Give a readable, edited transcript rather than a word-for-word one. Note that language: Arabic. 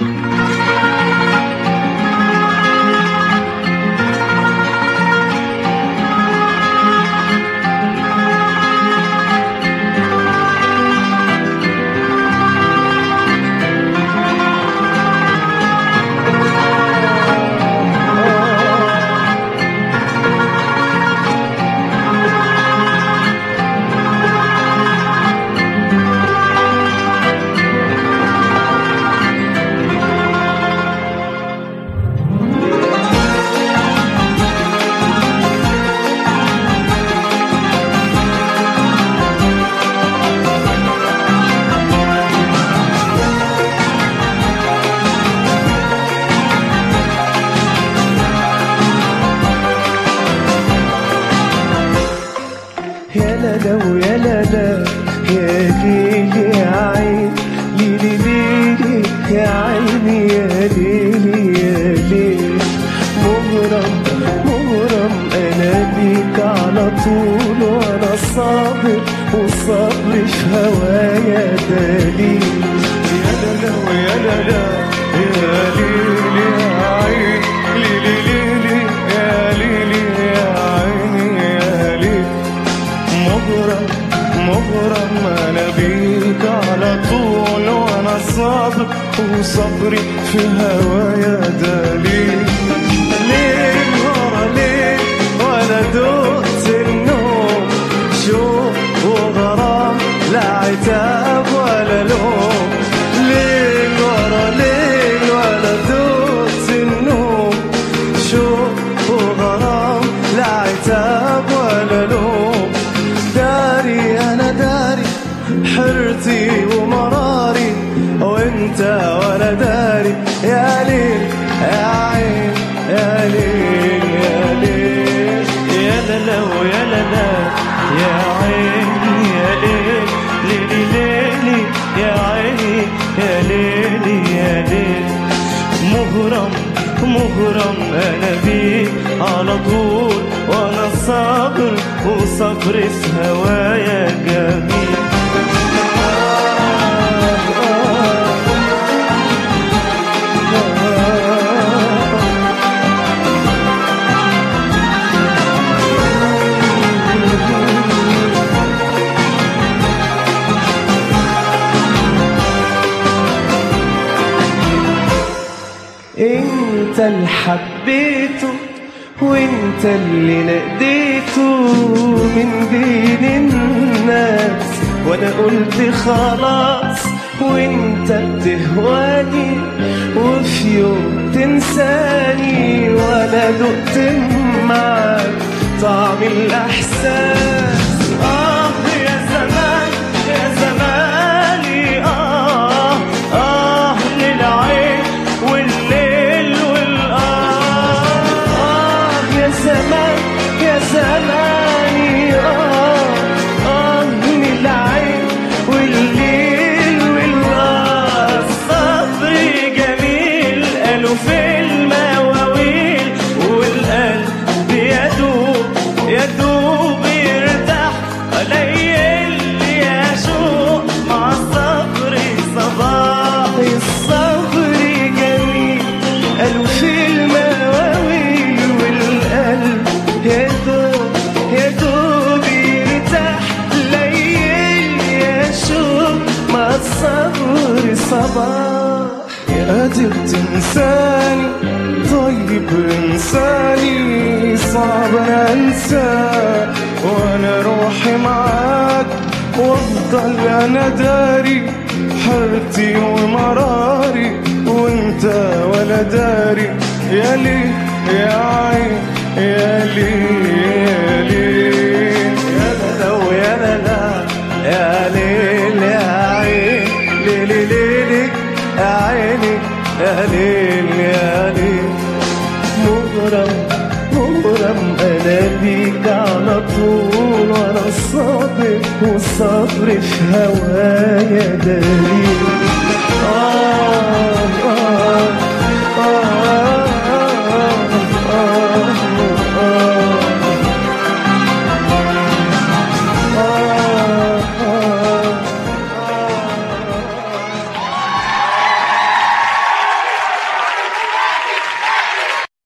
يا لا ويا لا يا ليلي يا عين ليلي ليلي يا عيني يا ليلي يا ليل مغرم مغرم انا بيك على طول وانا صابر وصبري في هوايا دليل يا لا ويا لا يا ليلي يا عين ليلي ليلي يا ليلي يا عيني يا ليل مغرم مغرم انا بيك على طول وانا صابر وصبري في هوايا دليل ليل ورا ليل ولا دقت النوم شوق وغرام لا عتاب ولا لوم ليل ورا ليل ولا دقت النوم شوق وغرام لا عتاب ولا لوم داري أنا داري حرتي ومراري وانت ولا داري يا ليل يا عين يا ليل يا ليل يا لا ويا لا يا عين يا ليل ليلي ليلي يا عيني يا ليلي يا ليل مغرم مغرم انا بيك على طول وانا صابر وصبري في هوايا جميل انت اللي حبيته وانت اللي ناديته من بين الناس وانا قلت خلاص وانت بتهواني وفي يوم تنساني وانا دقت معاك طعم الاحساس يا زمان يا زماني للعين والليل يا زمان يا زماني من العين والليل الصبر جميل قالوا في المواويل والقلب يدوب يرتاح قليل يشوق مع الصبر صباح الصبر جميل قالوا في المواويل والقلب يدوب يرتاح ليل يشوق مع الصبر صباح قادر تنساني طيب انساني صعب انا انساك وانا روحي معاك وافضل انا داري حرتي ومراري وانت ولا داري يا لي يا عين يا لي يا لي يا لا ويا لا يا ليل يا عين ليلي ليلي يا عيني يا ليل يا ليل مغرم مغرم انا بيك على طول وانا صابر وصبري في هوايا دليل